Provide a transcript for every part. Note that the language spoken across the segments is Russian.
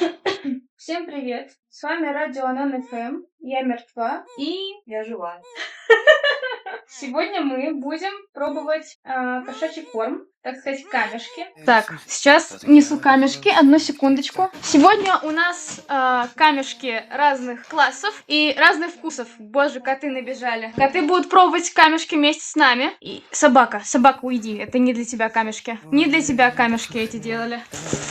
Всем привет! С вами Радио Анон ФМ. Я мертва и Я жива. сегодня мы будем пробовать кошачий корм, так сказать, камешки. Так, сейчас несу камешки, одну секундочку. Сегодня у нас камешки разных классов и разных вкусов. Боже, коты набежали. Коты будут пробовать камешки вместе с нами. И собака, уйди, это не для тебя камешки. Не для тебя камешки эти делали.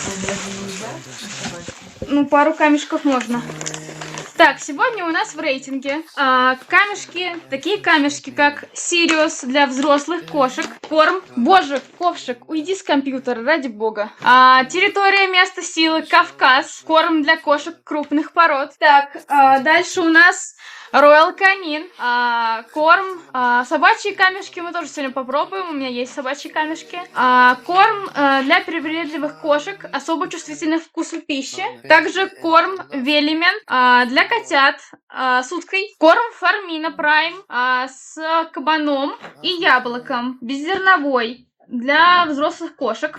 Ну, пару камешков можно. Так, сегодня у нас в рейтинге камешки, такие камешки, как Сириус для взрослых кошек, корм, боже, ковшик, уйди с компьютера, ради бога. Территория места силы, Кавказ, корм для кошек крупных пород. Так, дальше у нас Royal Canin, корм, собачьи камешки мы тоже сегодня попробуем, у меня есть собачьи камешки. Корм для привередливых кошек, особо чувствительных к вкусу пищи. Также корм Велимен для котят с уткой. Корм Фармина Прайм с кабаном и яблоком, беззерновой, для взрослых кошек.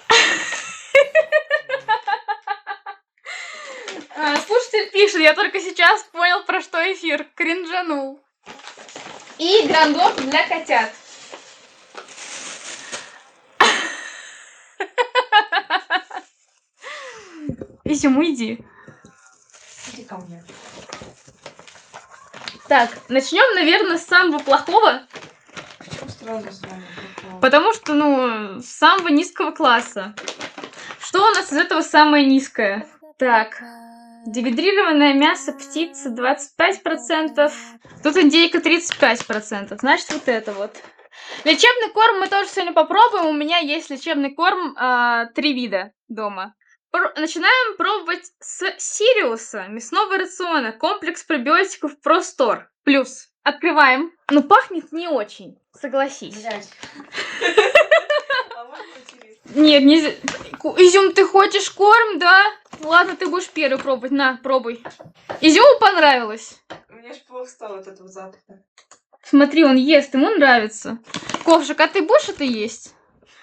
Слушатель пишет, я только сейчас понял, про что эфир. Кринжанул. И грандок для котят. Изюм, иди. Иди ко мне. Так, начнем, наверное, с самого плохого. Почему сразу с вами плохого? Потому что, с самого низкого класса. Что у нас из этого самое низкое? Так, дегидрированное мясо птицы 25%. Тут индейка 35%. Значит, вот это вот. Лечебный корм мы тоже сегодня попробуем. У меня есть лечебный корм 3 вида дома. Начинаем пробовать с Сириуса, мясного рациона, комплекс пробиотиков Простор. Плюс. Открываем. Ну, пахнет не очень, согласись. Блядь. А можно материться? Нет, нельзя. Изюм, ты хочешь корм, да? Ладно, ты будешь первый пробовать. На, пробуй. Изюму понравилось? Мне ж плохо стало от этого запаха. Смотри, он ест, ему нравится. Ковшик, а ты будешь это есть?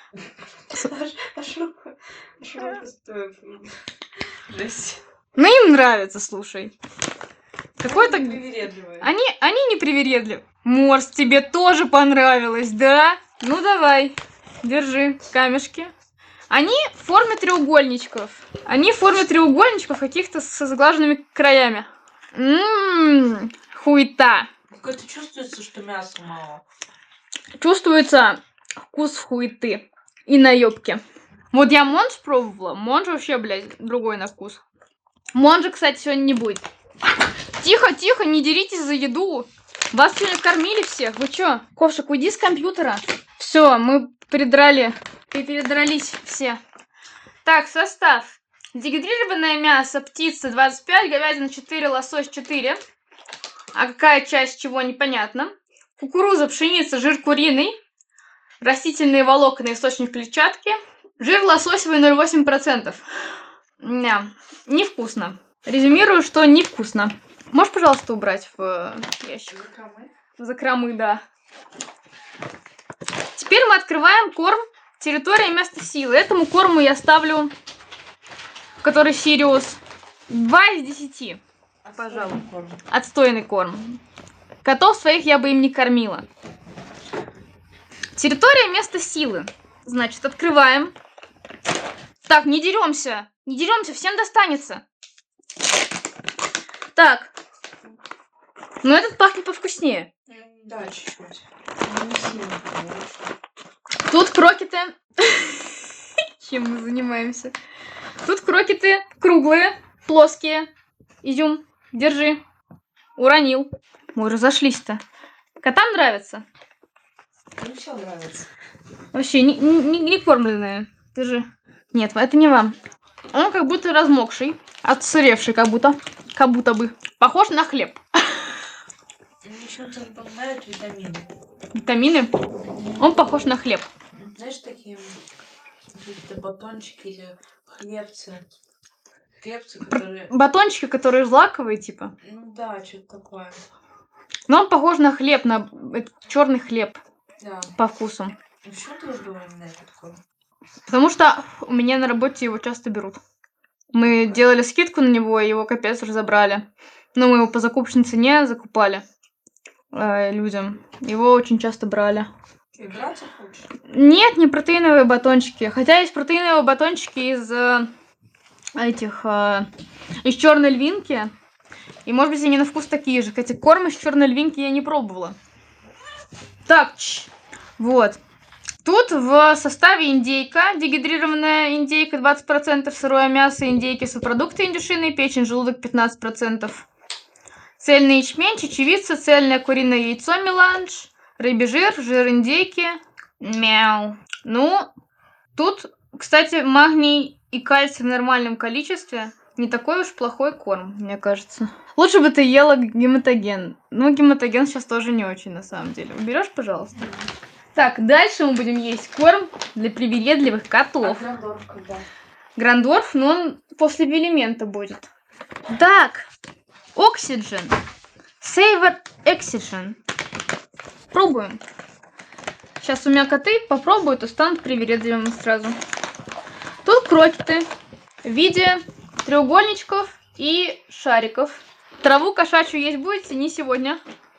Жесть. Ну, им нравится, слушай. Какой-то... Привередливые. Они не привередливы. Морс, тебе тоже понравилось, да? Ну, давай. Держи камешки. Они в форме треугольничков. Каких-то со сглаженными краями. Хуета. Какое-то чувствуется, что мяса мало. Чувствуется вкус хуеты и наебки. Вот я Монж пробовала. Монж вообще, блядь, другой на вкус. Монжа, кстати, сегодня не будет. Тихо, тихо, не деритесь за еду. Вас сегодня кормили всех. Вы чё? Ковшик, уйди с компьютера. Все, мы передрались все. Так, состав. Дегидрированное мясо птицы 25, говядина 4, лосось 4. А какая часть чего, непонятно. Кукуруза, пшеница, жир куриный. Растительные волокна, источник клетчатки. Жир лососевый 0,8%. Невкусно. Резюмирую, что невкусно. Можешь, пожалуйста, убрать в ящик? Закромы, да. Теперь мы открываем корм территория места силы. Этому корму я ставлю, который Сириус, 2 из 10. Пожалуй. Отстойный корм. Котов своих я бы им не кормила. Территория места силы. Значит, открываем. Так, не деремся. Не деремся, всем достанется. Так. Ну, этот пахнет повкуснее. Да, чуть-чуть. Не сильно, конечно. Тут крокеты. Чем мы занимаемся? Тут крокеты круглые, плоские. Изюм, держи. Уронил. Ой, разошлись-то. Котам нравится? Мне все нравится. Вообще, не кормленные. Держи. Нет, это не вам. Он как будто размокший, отсыревший как будто. Как будто бы. Похож на хлеб. Мне чем-то напоминают витамины. Витамины? Он похож на хлеб. Знаешь, такие какие-то батончики или хлебцы. Хлебцы, которые... Батончики, которые злаковые, типа. Ну да, что-то такое. Но он похож на хлеб, на черный хлеб. Да. По вкусу. Почему ты выбрала именно этот корм? Потому что у меня на работе его часто берут. Мы делали скидку на него, и его капец разобрали. Но мы его по закупочной цене закупали людям. Его очень часто брали. Играться хочешь? Нет, не протеиновые батончики. Хотя есть протеиновые батончики из из черной львинки. И может быть они на вкус такие же. Хотя корм из черной львинки я не пробовала. Так, вот. Тут в составе индейка, дегидрированная индейка 20%, сырое мясо индейки, субпродукты индюшиные, печень, желудок 15%. Цельный ячмень, чечевица, цельное куриное яйцо меланж, рыбий жир, жир индейки. Мяу. Ну, тут, кстати, магний и кальций в нормальном количестве. Не такой уж плохой корм, мне кажется. Лучше бы ты ела гематоген. Ну, гематоген сейчас тоже не очень, на самом деле. Уберешь, пожалуйста? Так, дальше мы будем есть корм для привередливых котов. А Грандорф когда? Грандорф, но он после Велимента будет. Так, Oxygen. Savor Oxygen. Пробуем. Сейчас у меня коты попробуют и станут привередливыми сразу. Тут крокеты в виде треугольничков и шариков. Траву кошачью есть будете? Не сегодня.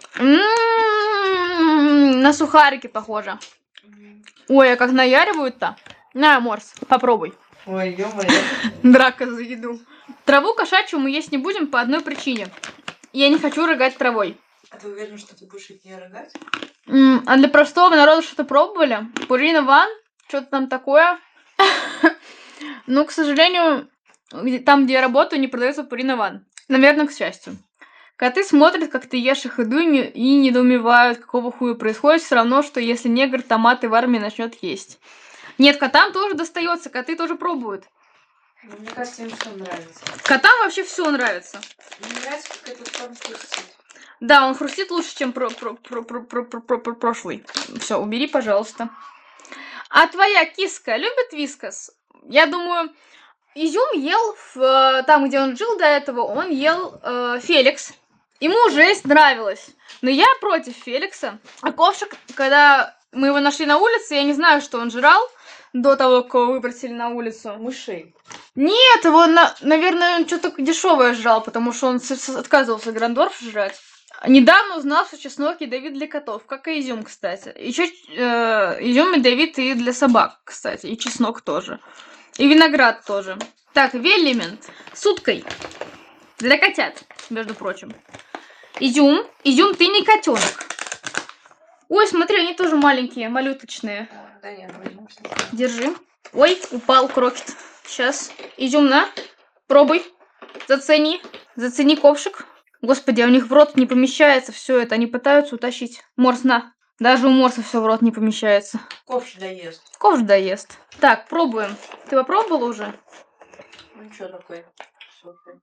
На сухарики похоже. Ой, а как наяривают-то? На, Морс, попробуй. Ой, ё-моё. Драка за еду. Траву кошачью мы есть не будем по одной причине. Я не хочу рыгать травой. А ты уверена, что ты будешь от нее рыгать? А для простого народа что-то пробовали? Пурина Ван? Что-то там такое? Ну, к сожалению, там, где я работаю, не продается Пурина Ван. Наверное, к счастью. Коты смотрят, как ты ешь их еду и недоумевают, какого хуя происходит. Все равно, что если негр томаты в армии начнет есть. Нет, котам тоже достается, коты тоже пробуют. Ну, мне кажется, им все нравится. Котам вообще все нравится. Мне нравится, как этот корм хрустит. Да, он хрустит лучше, чем прошлый. Все, убери, пожалуйста. А твоя киска любит вискас? Я думаю, Изюм ел там, где он жил до этого, он ел Феликс. Ему жесть нравилось. Но я против Феликса. А ковшик, когда мы его нашли на улице, я не знаю, что он жрал до того, как его выбросили на улицу. Мышей. Нет, его, наверное, он что-то дешевое жрал, потому что он отказывался Грандорф жрать. Недавно узнал, что чеснок ядовит для котов, как и изюм, кстати. Еще изюм ядовит и для собак, кстати, и чеснок тоже. И виноград тоже. Так, Велимент с уткой. Для котят, между прочим. Изюм. Изюм, ты не котенок. Ой, смотри, они тоже маленькие, малюточные. Да нет, возьмемся. Держи. Ой, упал крокет. Сейчас. Изюм, на. Пробуй. Зацени. Зацени ковшик. Господи, а у них в рот не помещается все это. Они пытаются утащить. Морс, на. Даже у Морса все в рот не помещается. Ковш доест. Ковш доест. Так, пробуем. Ты попробовала уже? Ну что такое? Супер.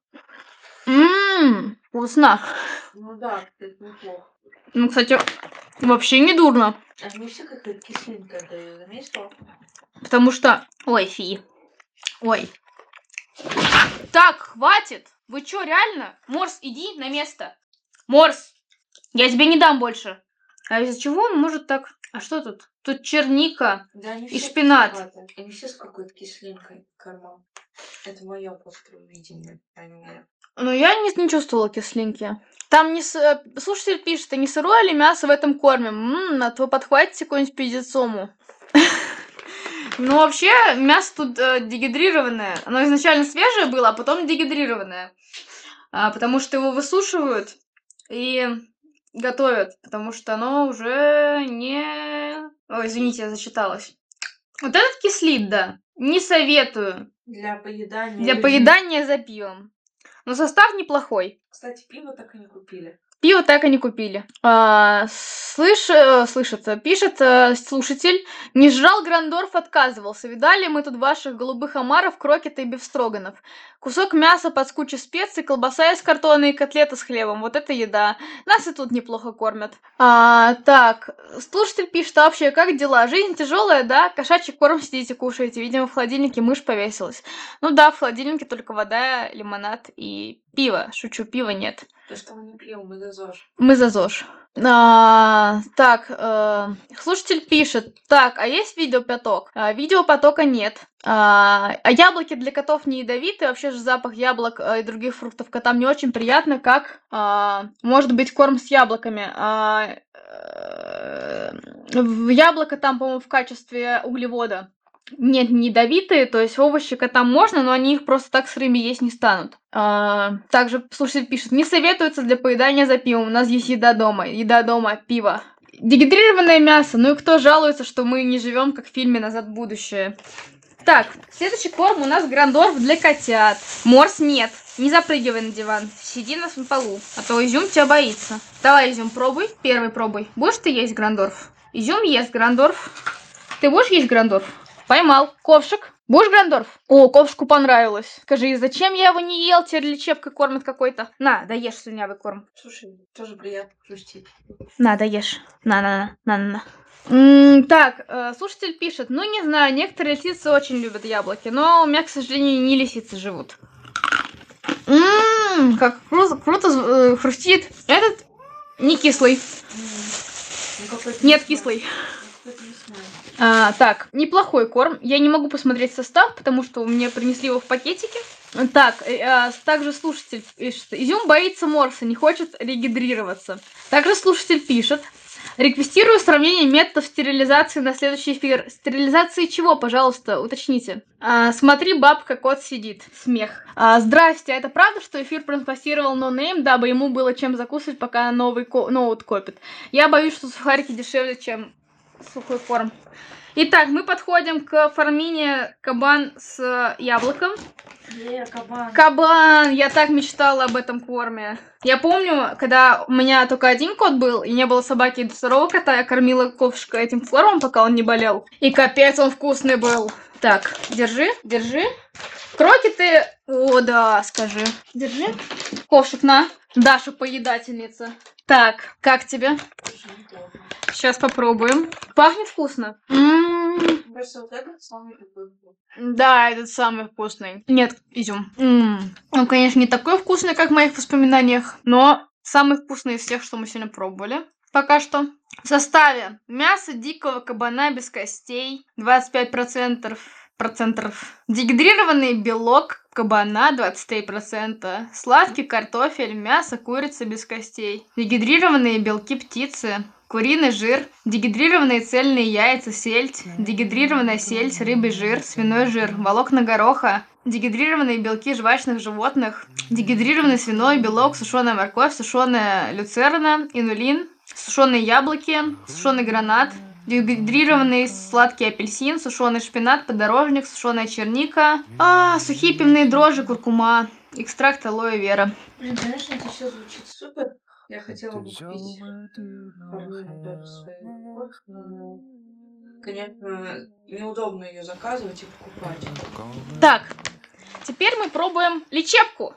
Вкусно. Ну да, это неплохо. Ну, кстати, вообще не дурно. А мне все какая-то кислинка дает, заметила? Потому что... Ой, фи. Ой. Так, хватит. Вы чё, реально? Морс, иди на место. Морс, я тебе не дам больше. А из-за чего он может так... А что тут? Тут черника Да, они и все шпинат. кисловатые. Они все с какой-то кислинкой корма. Это мое просто видение, по крайней мере. Ну, я не чувствовала кислинки. Там не... Слушатель пишет, а не сырое ли мясо в этом корме? А то подхватите какую-нибудь пиздецому. Ну, вообще, мясо тут дегидрированное. Оно изначально свежее было, а потом дегидрированное. Потому что его высушивают и готовят. Потому что оно уже не... Ой, извините, я зачиталась. Вот этот кислит, да. Не советую. Для поедания. Для поедания за пивом. Но состав неплохой. Кстати, пиво так и не купили. Пиво так и не купили. Пишет слушатель. Не жрал Грандорф, отказывался. Видали мы тут ваших голубых омаров, крокета и бифстроганов. Кусок мяса под кучей специй, колбаса из картона и котлета с хлебом. Вот это еда. Нас и тут неплохо кормят. Так, слушатель пишет, а вообще, как дела? Жизнь тяжелая, да? Кошачий корм сидите, кушаете. Видимо, в холодильнике мышь повесилась. Ну да, в холодильнике только вода, лимонад и пиво. Шучу, пива нет. То, что мы не пьем, мы за ЗОЖ. Мы за ЗОЖ. Слушатель пишет. Так, а есть видеопоток? Видеопотока нет. А яблоки для котов не ядовиты. Вообще же запах яблок и других фруктов котам не очень приятно, как может быть корм с яблоками. Яблоко там, по-моему, в качестве углевода. Нет, не ядовитые, то есть овощи котам можно, но они их просто так сырыми есть не станут. Также слушатель пишет, не советуется для поедания за пивом, у нас есть еда дома, пиво. Дегидрированное мясо, ну и кто жалуется, что мы не живем как в фильме «Назад в будущее». Так, следующий корм у нас Грандорф для котят. Морс нет, не запрыгивай на диван, сиди на полу, а то Изюм тебя боится. Давай, Изюм, пробуй, первый пробуй. Будешь ты есть Грандорф? Изюм ест Грандорф. Ты будешь есть Грандорф? Поймал. Ковшик. Будешь Грандорф? О, Ковшику понравилось. Скажи, зачем я его не ел? Теперь лечебкой кормят какой-то. На, доешь слюнявый корм. Слушай, тоже приятно хрустит. На, доешь. На. Так, слушатель пишет. Ну, не знаю, некоторые лисицы очень любят яблоки, но у меня, к сожалению, не лисицы живут. Как круто хрустит. Этот не кислый. Нет, кислый. Так, неплохой корм. Я не могу посмотреть состав, потому что мне принесли его в пакетике. Так, также слушатель пишет. Изюм боится морса, не хочет регидрироваться. Также слушатель пишет. Реквестирую сравнение методов стерилизации на следующий эфир. Стерилизации чего, пожалуйста, уточните. Смотри, бабка, кот сидит. Смех. Здрасте, это правда, что эфир спонсировал NoName, дабы ему было чем закусывать, пока новый ноут копит? Я боюсь, что сухарики дешевле, чем сухой корм. Итак, мы подходим к формине кабан с яблоком. Кабан. Кабан! Я так мечтала об этом корме. Я помню, когда у меня только один кот был, и не было собаки и второго кота, я кормила Ковшика этим кормом, пока он не болел. И капец, он вкусный был. Так, держи. Крокеты... О, да, скажи. Держи. Ковшик, на. Даша поедательница. Так, как тебе? Сейчас попробуем. Пахнет вкусно. Кажется, вот этот самый любимый. Да, этот самый вкусный. Нет, изюм. Он, конечно, не такой вкусный, как в моих воспоминаниях, но самый вкусный из всех, что мы сегодня пробовали. Пока что. В составе мясо дикого кабана без костей 25%. Дегидрированный белок кабана 23%. Сладкий картофель, мясо курицы без костей. Дегидрированные белки птицы. Куриный жир, дегидрированные цельные яйца, сельдь, дегидрированная сельдь, рыбий жир, свиной жир, волокна гороха, дегидрированные белки жвачных животных, дегидрированный свиной белок, сушеная морковь, сушеная люцерна, инулин, сушеные яблоки, сушеный гранат, дегидрированный сладкий апельсин, сушеный шпинат, подорожник, сушеная черника, сухие пивные дрожжи, куркума, экстракт алоэ вера. Блин, конечно, это все звучит супер. Я хотела бы купить формину даже свою кошку, но, конечно, неудобно ее заказывать и покупать. Так, теперь мы пробуем лечебку.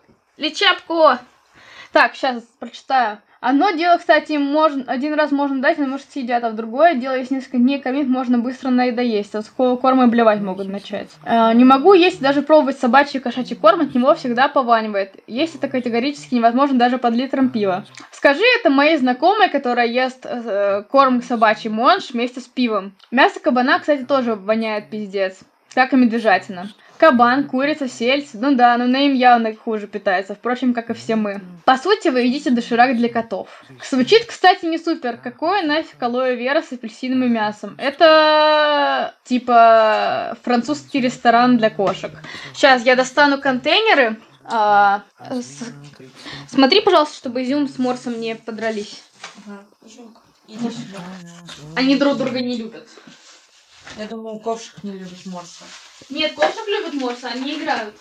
Так, сейчас прочитаю. Одно дело, кстати, один раз можно дать, но может съедят, а в другое дело, если несколько дней кормить, можно быстро надоесть. От сухого корма и блевать могут начать. Не могу есть даже пробовать собачий и кошачий корм, от него всегда пованивает. Есть это категорически невозможно даже под литром пива. Скажи это моей знакомой, которая ест корм собачий монж вместе с пивом. Мясо кабана, кстати, тоже воняет пиздец. Как и медвежатина. Кабан, курица, сельдь. Ну да, но Нейм явно хуже питается, впрочем, как и все мы. По сути, вы едите доширак для котов. Звучит, кстати, не супер. Какое нафиг алоэ вера с апельсином и мясом? Это типа французский ресторан для кошек. Сейчас я достану контейнеры. Смотри, пожалуйста, чтобы изюм с морсом не подрались. Ага, Изюмка, иди сюда. Они друг друга не любят. Я думаю, ковшик не любит морса. Нет, кошек любят морса, они играют.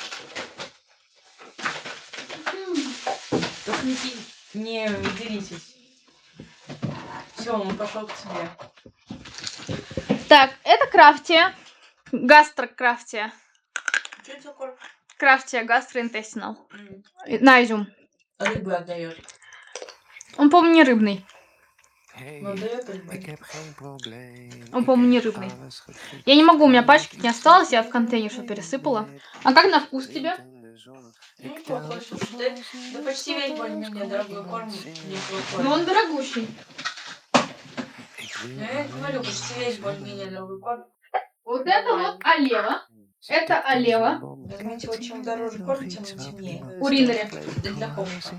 Только не деритесь. Все, он пошел к тебе. Так, это крафтия. Гастрокрафтия. Что это такое? Крафтия, гастроинтестинал. На, изюм. Рыбы отдает. Он, по-моему, не рыбный. Но отдает рыбы. Он, по-моему, не рыбный. Я не могу, у меня пачки не осталось, я в контейнер что пересыпала. А как на вкус тебе? Неплохой, слушай, да почти весь более-менее дорогой корм неплохой. Но он дорогущий. Ну, я говорю, почти весь более-менее дорогой корм. Вот это вот Алева. Это Алева. Заметьте, вот чем дороже корм, тем темнее. Уринари. Для хопа.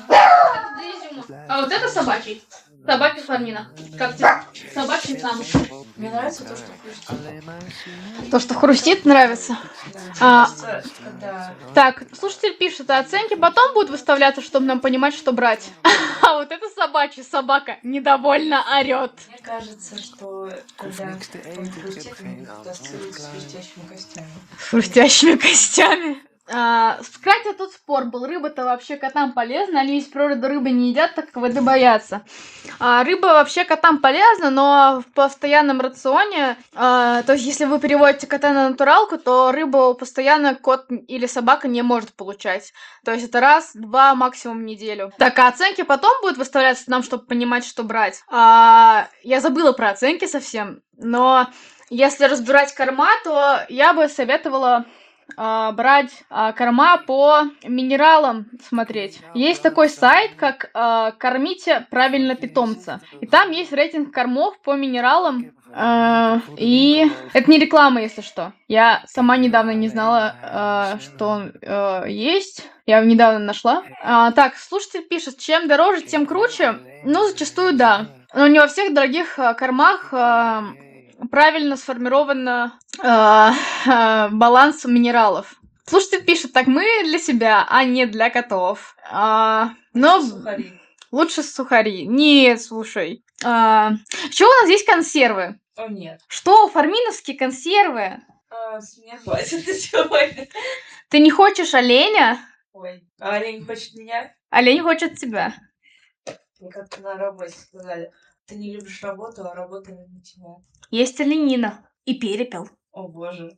А вот это собачий. Собаки Фармина. Как тебе? Собачий замуж. Мне нравится то, что хрустит. То, что хрустит, нравится. Да, кажется, когда... Так, слушатель пишет, а оценки потом будут выставляться, чтобы нам понимать, что брать. А вот это собачий, собака недовольно орет. Мне кажется, что когда он хрустит, он ассоциируется с хрустящими костями. С хрустящими костями. Кстати, тут спор был. Рыба-то вообще котам полезна. Они из природы рыбы не едят, так как воды боятся. Рыба вообще котам полезна, но в постоянном рационе, то есть если вы переводите кота на натуралку, то рыбу постоянно кот или собака не может получать. То есть это раз, два, максимум в неделю. Так, а оценки потом будут выставляться нам, чтобы понимать, что брать. Я забыла про оценки совсем, но если разбирать корма, то я бы советовала брать корма по минералам смотреть. Есть такой сайт, как «Кормите правильно питомца». И там есть рейтинг кормов по минералам. И это не реклама, если что. Я сама недавно не знала, что он есть. Я его недавно нашла. Так, слушатель пишет, чем дороже, тем круче. Ну, зачастую да. Но не во всех дорогих кормах правильно сформирован баланс минералов. Слушатель пишет, так мы для себя, а не для котов. Но Сухари. лучше сухари. Нет, слушай. Что у нас здесь консервы? О, нет. Что, фарминовские консервы? С меня хватит сегодня. Ты не хочешь оленя? Ой, а олень хочет меня? Олень хочет тебя. Мне как-то на работе сказали, ты не любишь работу, а работа не тебя. Есть оленина и перепел. О боже.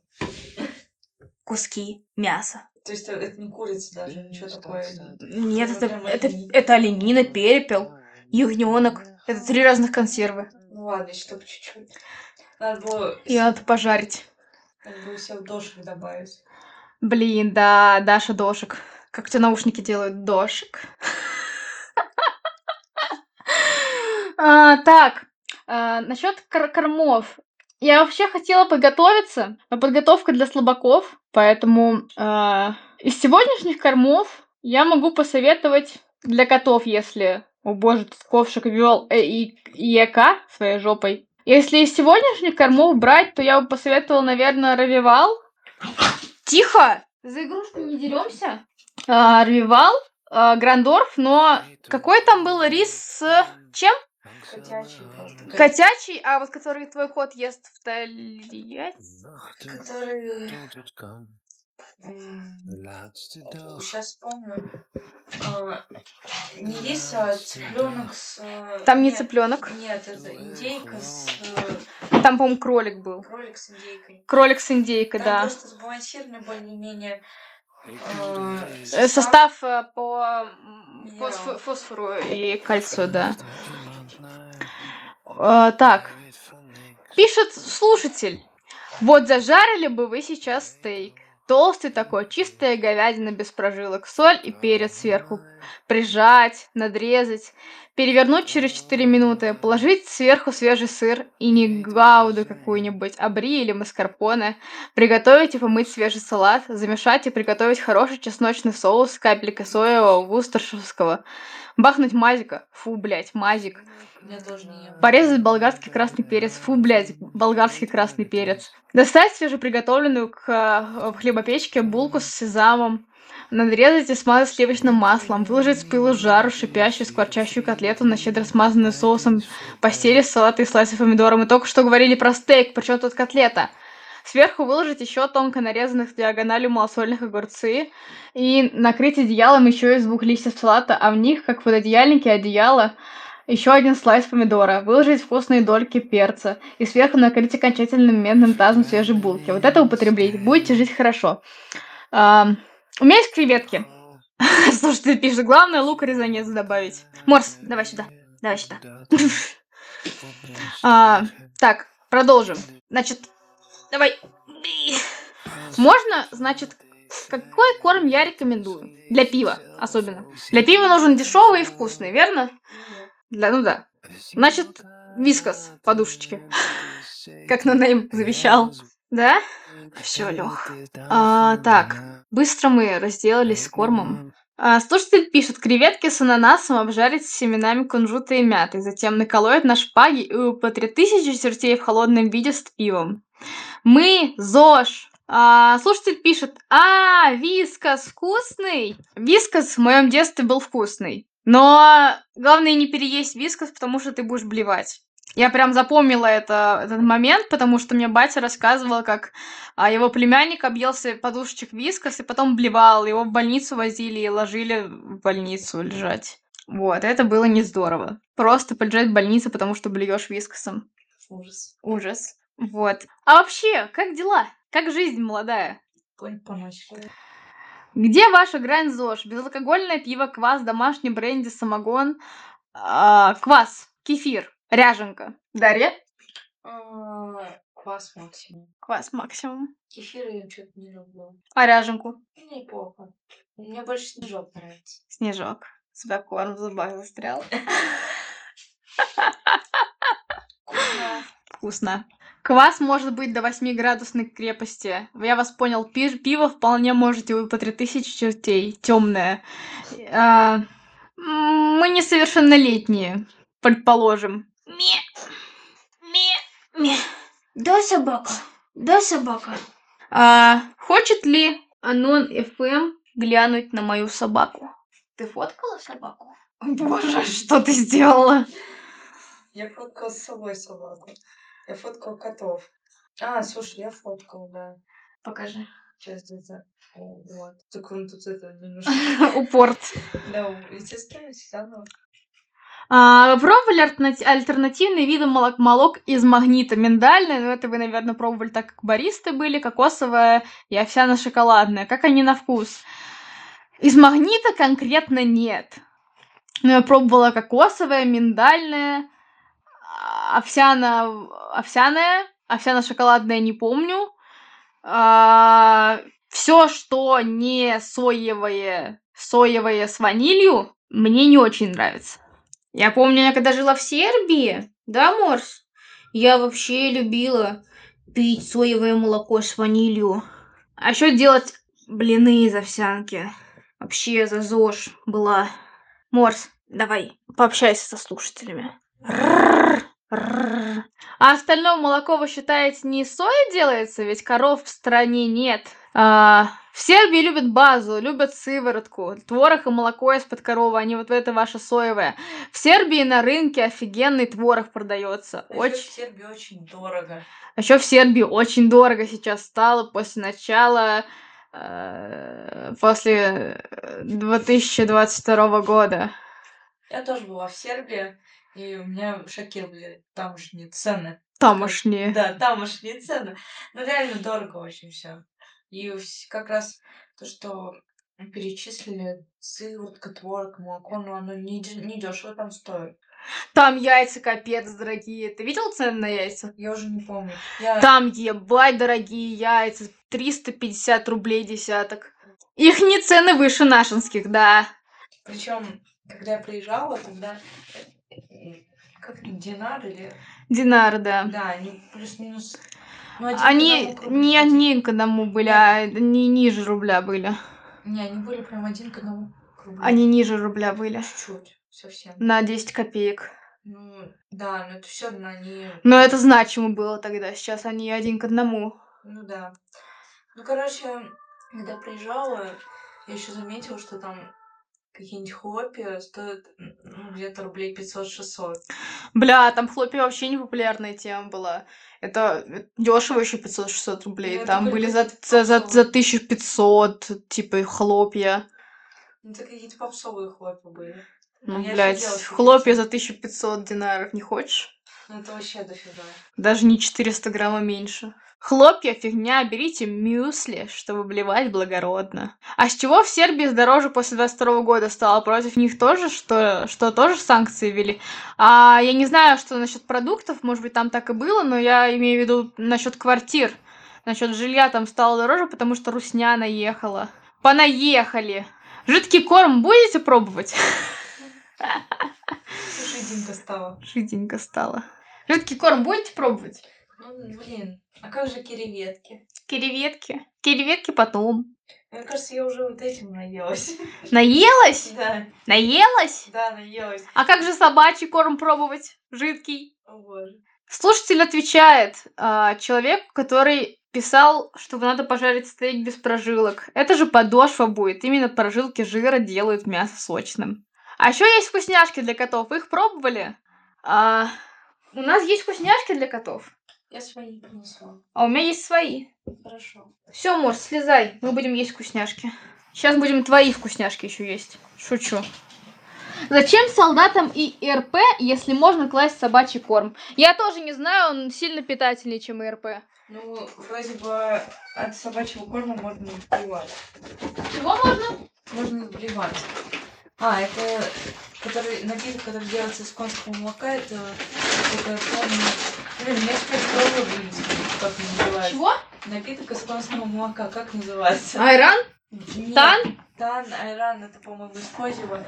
Куски мяса. То есть это не курица даже, ничего такое. Нет, прям оленина. это оленина, перепел, ягненок. Это 3 разных консервы. Ну ладно, еще только чуть-чуть. Надо было... И надо пожарить. Надо было себе в дошик добавить. Блин, да, Даша дошик. Как у тебя наушники делают? Дошик. Так, насчет кормов. Я вообще хотела подготовиться, но подготовка для слабаков, поэтому из сегодняшних кормов я могу посоветовать для котов, если... О боже, тут ковшик ввел ИЭК своей жопой. Если из сегодняшних кормов брать, то я бы посоветовала, наверное, Равивал. Тихо! За игрушку не деремся. Равивал, Грандорф, но какой там был рис с чем? Котячий просто. Котячий, а вот который твой кот ест в Тольятти? Который... Сейчас вспомню. Не рис, а цыпленок с... Там не цыпленок. Нет, это индейка с... Там, по-моему, кролик был. Кролик с индейкой. Кролик с индейкой, Там да. просто сбалансированный более-менее... Состав по Минералов. фосфору и кальцию, да. Так. Пишет слушатель. Вот зажарили бы вы сейчас стейк. Толстый такой, чистая говядина без прожилок, соль и перец сверху. Прижать, надрезать, перевернуть через 4 минуты, положить сверху свежий сыр и не гауду какую-нибудь, а бри или маскарпоне, приготовить и помыть свежий салат, замешать и приготовить хороший чесночный соус с капелькой соевого вустерширского, бахнуть мазика, фу, блять, мазик. Я тоже не ем. Порезать болгарский красный перец. Фу, блядь, болгарский красный перец. Достать свежеприготовленную в хлебопечке булку с сезамом. Надрезать и смазать сливочным маслом. Выложить с пылу с жару шипящую скворчащую котлету на щедро смазанную соусом. Постели с салата и слайсы помидора. Мы только что говорили про стейк, причем тут котлета. Сверху выложить еще тонко нарезанных диагональю малосольных огурцы. И накрыть одеялом еще из 2 листьев салата, а в них, как в пододеяльнике одеяла, еще 1 слайс помидора, выложить вкусные дольки перца и сверху накрыть окончательным медным тазом свежей булки. Вот это употребить, будете жить хорошо. У меня есть креветки. Слушай, ты пишешь, главное лук и резанец добавить. Морс, давай сюда, давай сюда. Так, продолжим. Значит, давай. Можно, значит, Какой корм я рекомендую? Для пива, особенно. Для пива нужен дешевый и вкусный, верно? Ну да. Значит, вискас, подушечки. Как нонейм завещал. Да? Все, Лех. Так, быстро мы разделались с кормом. Слушатель пишет: креветки с ананасом обжарить с семенами кунжута и мяты, затем наколоть на шпаге и по 3000 чертей в холодном виде с пивом. Мы, ЗОЖ. Слушатель пишет: вискас вкусный? Вискас в моем детстве был вкусный. Но главное не переесть вискас, потому что ты будешь блевать. Я прям запомнила этот момент, потому что мне батя рассказывал, как его племянник объелся подушечек вискас и потом блевал. Его в больницу возили и ложили в больницу лежать. Вот, это было не здорово. Просто полежать в больнице, потому что блюешь вискасом. Ужас. Ужас. Вот. А вообще, как дела? Как жизнь молодая? Поносит. Где ваша грань ЗОЖ? Безалкогольное пиво, квас, домашний бренди, самогон, квас, кефир, ряженка. Дарья? Квас максимум. Квас максимум. Кефир я что-то не люблю. А ряженку? Неплохо. Мне больше снежок нравится. Снежок. У тебя корм в зубах застрял. Вкусно. Вкусно. Квас может быть до 8-градусной крепости. Я вас понял. Пиво вполне можете вы по 3000 чертей. Темное. Мы несовершеннолетние, предположим. Да, собака. Да, собака. Хочет ли Анон FM глянуть на мою собаку? Ты фоткала собаку? Боже, что ты сделала? Я фоткала с собой собаку. Я фоткала котов. Слушай, я фоткала, да. Покажи. Сейчас это. Вот. Так он тут это немножко. Упорт. Да, естественно, заново. Пробовали альтернативные виды молок из магнита? Миндальное, это вы, наверное, пробовали, так как баристы были, кокосовое и овсяно-шоколадное. Как они на вкус? Из магнита конкретно нет. Но я пробовала кокосовое, миндальное, овсяно-шоколадное не помню. Все, что не соевое с ванилью, мне не очень нравится. Я помню, я когда жила в Сербии, да, Морс? Я вообще любила пить соевое молоко с ванилью. А еще делать блины из овсянки. Вообще за ЗОЖ была. Морс, давай, пообщайся со слушателями. А остальное молоко, вы считаете, не из сои делается? Ведь коров в стране нет. В Сербии любят базу, любят сыворотку, творог и молоко из-под коровы, они вот это ваше соевое. В Сербии на рынке офигенный творог продается. В Сербии очень дорого. А еще в Сербии очень дорого сейчас стало после 2022 года. Я тоже была в Сербии, и меня шокировали тамошние цены. Тамошние. Да, тамошние цены. Ну, реально дорого очень все. И как раз то, что перечислили, сыворотка, творог, молоко, но оно не дешево там стоит. Там яйца капец дорогие. Ты видел цены на яйца? Я уже не помню. Там ебать дорогие яйца. 350 рублей десяток. Их не цены выше нашинских, да. Причем, когда я приезжала, тогда как динар или... Динар, да. Да, они плюс-минус... Они не один к одному были, а не ниже рубля были. Не, они были прям 1 к 1 к рублю. Они ниже рубля были. Чуть-чуть, совсем. На 10 копеек. Ну, да, но это все равно они... Но это значимо было тогда, сейчас они 1 к 1. Ну да. Ну, короче, когда приезжала, я еще заметила, что там какие-нибудь хлопья стоят где-то рублей 500-600. Бля, там хлопья вообще не популярная тема была. Это дешево еще 500-600 рублей. Ну, там были за 1500, типа, хлопья. Ну, это какие-то попсовые хлопья были. Ну, блядь, хлопья за 1500 динаров не хочешь? Ну, это вообще дофига. Даже не 400 грамма меньше. Хлопья, фигня, берите мюсли, чтобы блевать благородно. А с чего в Сербии дороже после 22 года стало? Против них тоже, что тоже санкции ввели? Я не знаю, что насчет продуктов, может быть, там так и было, но я имею в виду насчет квартир. насчет жилья там стало дороже, потому что русня наехала. Понаехали. Жидкий корм будете пробовать? Жиденько стало. Жиденько стало. Жидкий корм будете пробовать? Ну, блин, а как же креветки? Креветки? Креветки потом. Мне кажется, я уже вот этим наелась. Наелась? Да, Наелась? да, наелась. А как же собачий корм пробовать? Жидкий. О боже. Слушатель отвечает человеку, который писал, что надо пожарить стейк без прожилок. Это же подошва будет. Именно прожилки жира делают мясо сочным. А еще есть вкусняшки для котов. Вы их пробовали? У нас есть вкусняшки для котов. Я свои принесла. А у меня есть свои. Хорошо. Все, Морс, слезай. Мы будем есть вкусняшки. Сейчас будем твои вкусняшки еще есть. Шучу. Зачем солдатам и ИРП, если можно класть собачий корм? Я тоже не знаю, он сильно питательнее, чем ИРП. Ну, вроде бы от собачьего корма можно вливать. Чего можно? Можно вливать. А, это который напиток, который делается из конского молока, это я помню. Блин, я теперь пробую вывести, как он называется. Чего? Напиток из конского молока, как называется? Айран? Нет, Тан? Тан, айран, это, по-моему, из козьего.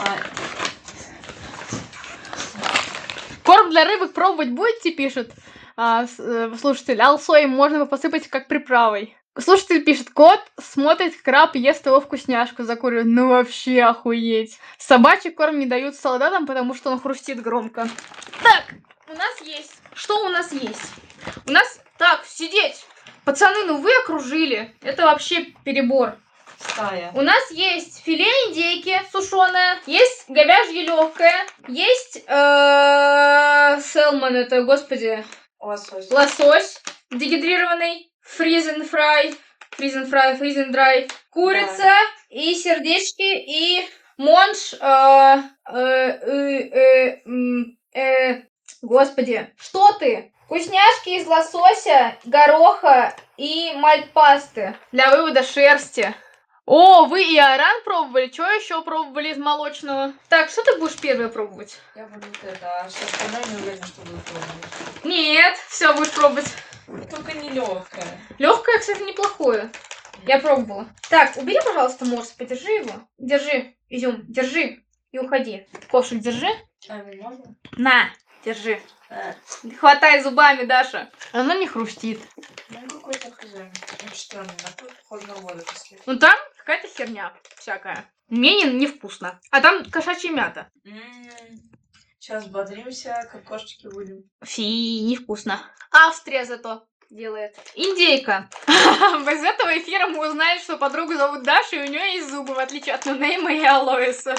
Корм для рыбок пробовать будете, пишет слушатель. Алсой можно посыпать как приправой. Слушатель пишет, кот смотрит, как краб ест его вкусняшку, закуривает. Ну вообще охуеть. Собачий корм не дают солдатам, потому что он хрустит громко. Так, у нас есть. Что у нас есть? У нас... Так, сидеть. Пацаны, ну вы окружили. Это вообще перебор. Стая. У нас есть филе индейки сушеное, есть говяжье легкое, есть селмон, это, господи, лосось дегидрированный, фризен драй, курица, да. И сердечки, и монж, господи, что ты? Вкусняшки из лосося, гороха и мальпасты для вывода шерсти. О, вы и айран пробовали? Что еще пробовали из молочного? Так, что ты будешь первое пробовать? Я буду вот это, а что остальное не уверена, что буду пробовать. Нет, все будешь пробовать. Только не легкое. Легкое, кстати, неплохое. Я пробовала. Так, убери, пожалуйста, Морс, подержи его. Держи, изюм, держи и уходи. Ковшик держи. А, не можно? На, держи. Хватай зубами, Даша. Оно не хрустит. Ну, какой-то хозяин. Очень странно, похоже на воду после. Ну, там какая-то херня всякая. Мне невкусно. А там кошачья мята. Сейчас бодримся, как кошечки будем. Фи, невкусно. Австрия зато делает. Индейка. Без этого эфира мы узнаем, что подругу зовут Даша, и у нее есть зубы, в отличие от Нунейма и Алоиса.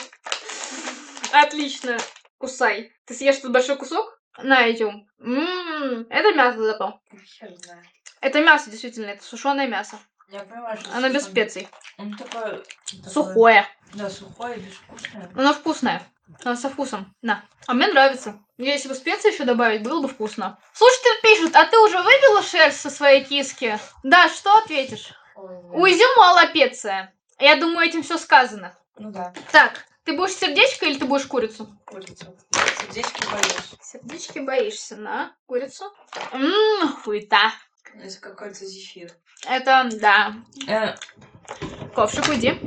Отлично. Кусай. Ты съешь тут большой кусок? На, идем. Это мясо зато. Хер знаю. Это мясо, действительно, это сушеное мясо. Я понимаю, что оно без специй. Он такое... Сухое. Да, сухое, безвкусное. Оно вкусное. Оно со вкусом. На. А мне нравится. Если бы специи еще добавить, было бы вкусно. Слушатель пишет, а ты уже выбила шерсть со своей киски? Да, что ответишь? У изюма аллопеция. Я думаю, этим все сказано. Ну да. Так, ты будешь сердечко или ты будешь курицу? Курицу. Сердечки боюсь. Сердечки боишься, на курицу. Хуета. Это какой-то зефир. Это, да. Ковшик, уйди.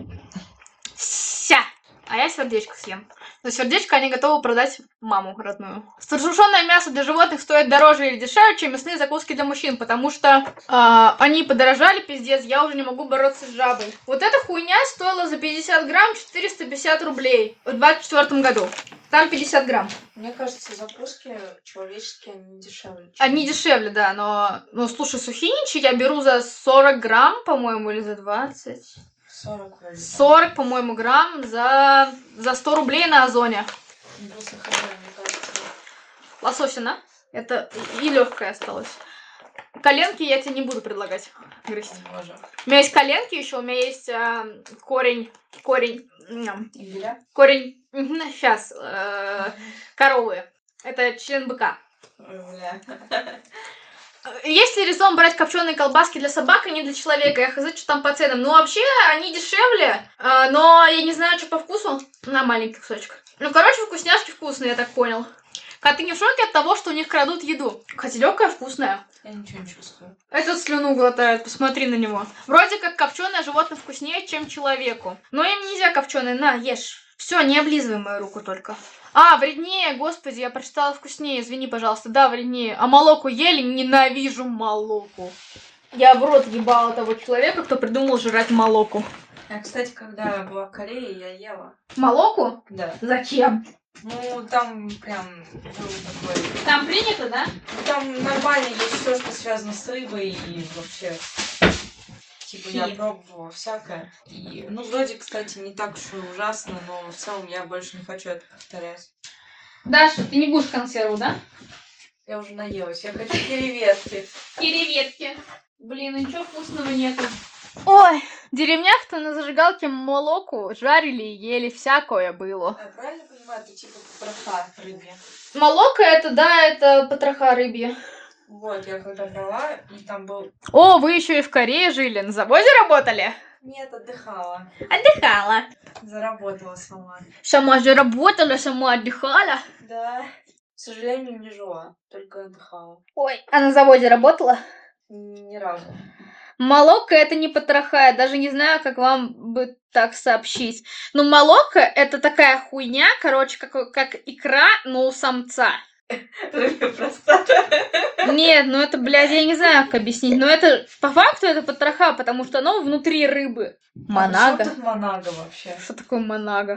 Ся. А я сердечко съем. За сердечко они готовы продать маму родную. Сушеное мясо для животных стоит дороже или дешевле, чем мясные закуски для мужчин, потому что они подорожали, пиздец, я уже не могу бороться с жабой. Вот эта хуйня стоила за 50 грамм 450 рублей в 24 году. Там 50 грамм. Мне кажется, закуски человеческие, они дешевле. Они дешевле, да, но... Ну, слушай, сухиничи я беру за 40 грамм, по-моему, или за 20. 40 вроде. 40, по-моему, грамм за 100 рублей на Озоне. Просто хозяин, мне кажется. Лососина. Это и легкое осталось. Коленки я тебе не буду предлагать грызть. Боже. У меня есть коленки еще, у меня есть корень. Имбиря? Корень. Сейчас. Коровы. Это член быка. Бля. Есть ли резон брать копченые колбаски для собак, а не для человека? Я хз, что там по ценам. Ну, вообще, они дешевле, но я не знаю, что по вкусу. На маленький кусочек. Ну, короче, вкусняшки вкусные, я так понял. Коты не в шоке от того, что у них крадут еду. Хотя легкая вкусная. Я ничего не чувствую. Этот слюну глотает, посмотри на него. Вроде как копченое животное вкуснее, чем человеку. Но им нельзя копченое, на, ешь. Все, не облизывай мою руку только. А, вреднее, господи, я прочитала вкуснее, извини, пожалуйста. Да, вреднее. А молоку ели? Ненавижу молоку. Я в рот ебала того человека, кто придумал жрать молоку. А, кстати, когда была в Корее, я ела. Молоку? Да. Зачем? Ну, там прям был такой... Там принято, да? Там нормально есть все, что связано с рыбой и вообще... Типа я пробовала всякое. И, ну, вроде, кстати, не так уж и ужасно, но в целом я больше не хочу это повторять. Даша, ты не будешь консерву, да? Я уже наелась. Я хочу креветки. Креветки. Блин, ничего вкусного нету. Ой, в деревнях-то на зажигалке молоку жарили и ели, всякое было. Я правильно понимаю, это типа потроха рыбья? Молоко это, да, это потроха рыбья. Вот, я когда брала, и там был... О, вы еще и в Корее жили, на заводе работали? Нет, отдыхала. Отдыхала. Заработала сама. Сама же работала, сама отдыхала. Да. К сожалению, не жила, только отдыхала. Ой, а на заводе работала? Ни разу. Молоко это не потроха, я даже не знаю, как вам бы так сообщить. Но молоко это такая хуйня, короче, как икра, но у самца. Рыбья простата. Нет, ну это, блядь, я не знаю, как объяснить. Но это, по факту, это потроха, потому что оно внутри рыбы. Монага. Что тут монага вообще? Что такое монага?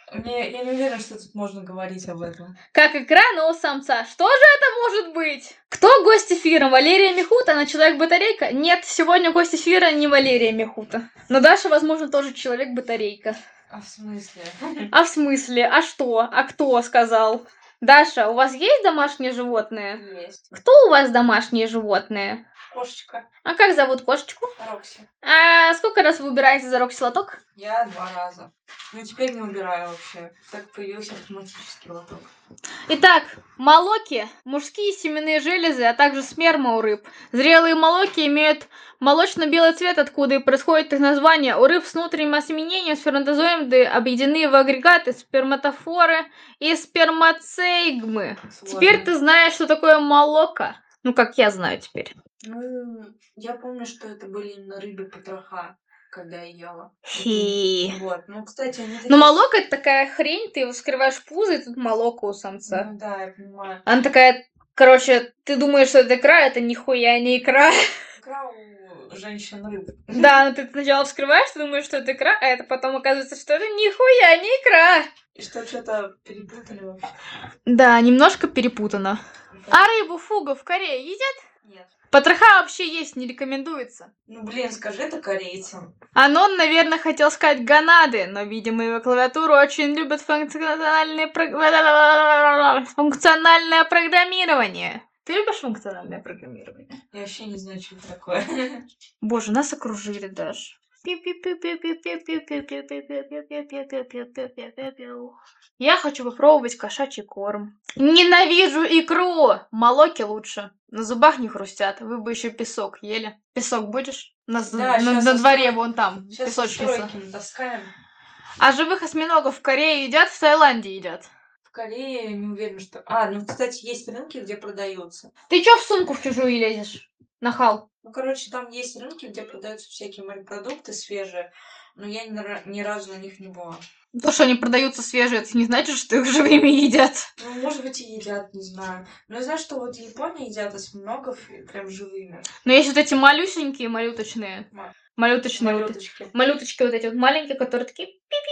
Я не уверена, что тут можно говорить об этом. Как икра, но у самца. Что же это может быть? Кто гость эфира? Валерия Михута? Она человек-батарейка? Нет, сегодня гость эфира не Валерия Михута. Но Даша, возможно, тоже человек-батарейка. А в смысле? А в смысле? А что? А кто сказал? Даша, у вас есть домашние животные? Есть. Кто у вас домашние животные? Кошечка. А как зовут кошечку? Рокси. А сколько раз вы убираете за Рокси лоток? Я 2 раза. Ну, теперь не убираю вообще. Так появился автоматический лоток. Итак, молоки, мужские семенные железы, а также сперма у рыб. Зрелые молоки имеют молочно-белый цвет, откуда и происходит их название. У рыб с внутренним осеменением сперматозоиды объединены в агрегаты сперматофоры и спермацейгмы. Сложно. Теперь ты знаешь, что такое молоко. Ну, как я знаю теперь. Ну, я помню, что это были именно рыбы потроха, когда я ела. Хи. Вот. Ну, кстати, они такие... Ну, молоко это такая хрень, ты его вскрываешь пузо, и тут молоко у самца. Ну да, я понимаю. Она такая, короче, ты думаешь, что это икра, это нихуя не икра. Икра у женщин рыб. Да, но ты сначала вскрываешь, ты думаешь, что это икра, а это потом оказывается, что это нихуя не икра. И что-то перепутали вообще. Да, немножко перепутано. А рыбу фугу в Корее едят? Нет. Потроха вообще есть не рекомендуется. Ну, блин, скажи это корейцам. Анон, наверное, хотел сказать гонады, но, видимо, его клавиатуру очень любят функциональное программирование. Ты любишь функциональное программирование? Я вообще не знаю, что это такое. Боже, нас окружили даже. Я хочу попробовать кошачий корм. Ненавижу икру! Молоки лучше. На зубах не хрустят. Вы бы еще песок ели. Песок будешь? Да, щас На дворе острой- вон там. Сейчас Песочница. стройки натаскаем. А живых осьминогов в Корее едят, в Таиланде едят. В Корее не уверена, что... А, ну, кстати, есть рынки, где продаются. Ты чё в сумку в чужую лезешь? Нахал. Ну, короче, там есть рынки, где продаются всякие морепродукты свежие, но я ни разу на них не была. То, что они продаются свежие, это не значит, что их живыми едят. Ну, может быть, и едят, не знаю. Но я знаю, что вот в Японии едят осьминогов прям живыми. Но есть вот эти малюсенькие, малюточные. Малюточные вот эти. Малюточки. Малюточки вот эти вот маленькие, которые такие...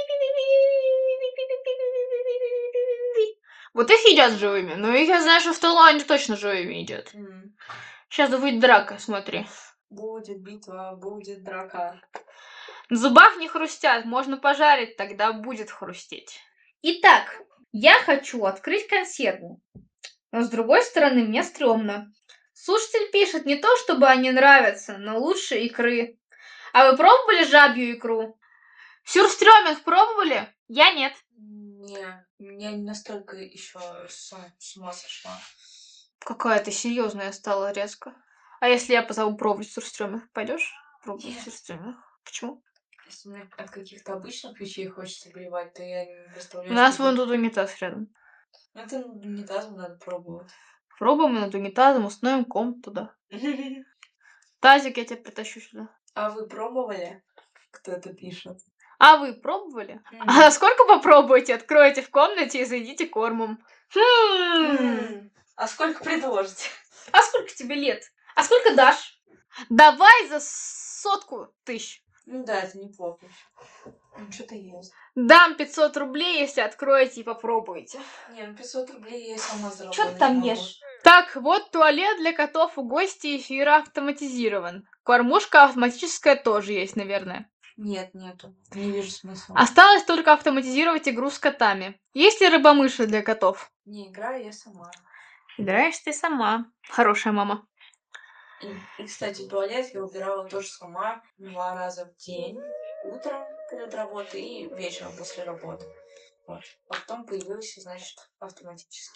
Вот их едят живыми. Но их я знаю, что в Таиланде точно живыми едят. Сейчас будет драка, смотри. Будет битва, будет драка. На зубах не хрустят, можно пожарить, тогда будет хрустеть. Итак, я хочу открыть консерву. Но с другой стороны, мне стрёмно. Слушатель пишет, не то чтобы они нравятся, но лучше икры. А вы пробовали жабью икру? Сюрстрёминг пробовали? Я нет. Не, меня не настолько еще с ума сошла. Какая ты серьезная стала резко. А если я позову пробовать сюрстрёминг, пойдешь? Пробовать Нет. сюрстрёминг. Почему? Если мне от каких-то обычных вещей хочется блевать, то я не У представляю, нас что вон будет. тут унитаз рядом. Это унитазом надо пробовать. Пробуем над унитазом, установим комп туда. Тазик я тебе притащу сюда. А вы пробовали? Кто-то пишет. А вы пробовали? А сколько попробуйте? Откройте в комнате и зайдите кормом. А сколько предложите? А сколько тебе лет? А сколько дашь? Давай за 100 тысяч. Ну да, это неплохо. Ну, что-то есть. Дам 500 рублей, если откроете и попробуете. Не, ну 500 рублей я сама заработать Что ты там могу. ешь? Так, вот туалет для котов у гостей, эфира автоматизирован. Кормушка автоматическая тоже есть, наверное. Нет, нету. Не вижу смысла. Осталось только автоматизировать игру с котами. Есть ли рыбомыши для котов? Не играю я сама. Играешь ты сама. Хорошая мама. И, кстати, туалет я убирала тоже сама 2 раза в день. Утром перед работой и вечером после работы. Вот. А потом появился, значит, автоматически.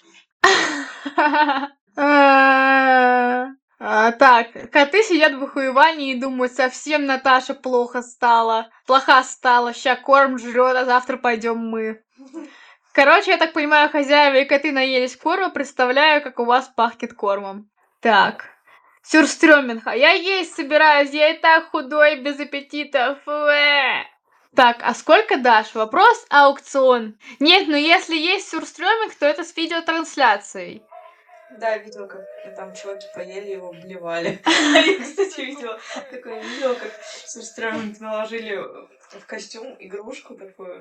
Так, коты сидят в охуевании и думают, совсем Наташа плохо стала. Плоха стала, ща корм жрет, а завтра пойдем мы. Короче, я так понимаю, хозяева и коты наелись корма, представляю, как у вас пахнет кормом. Так. Сюрстрёминг. А я есть собираюсь, я и так худой, без аппетита. Так, а сколько дашь? Вопрос аукцион. Нет, ну если есть сюрстрёминг, то это с видеотрансляцией. Да, видела, как там чуваки поели, его обливали. Я, кстати, видела такое видео, как Сурстреминг наложили в костюм игрушку такую.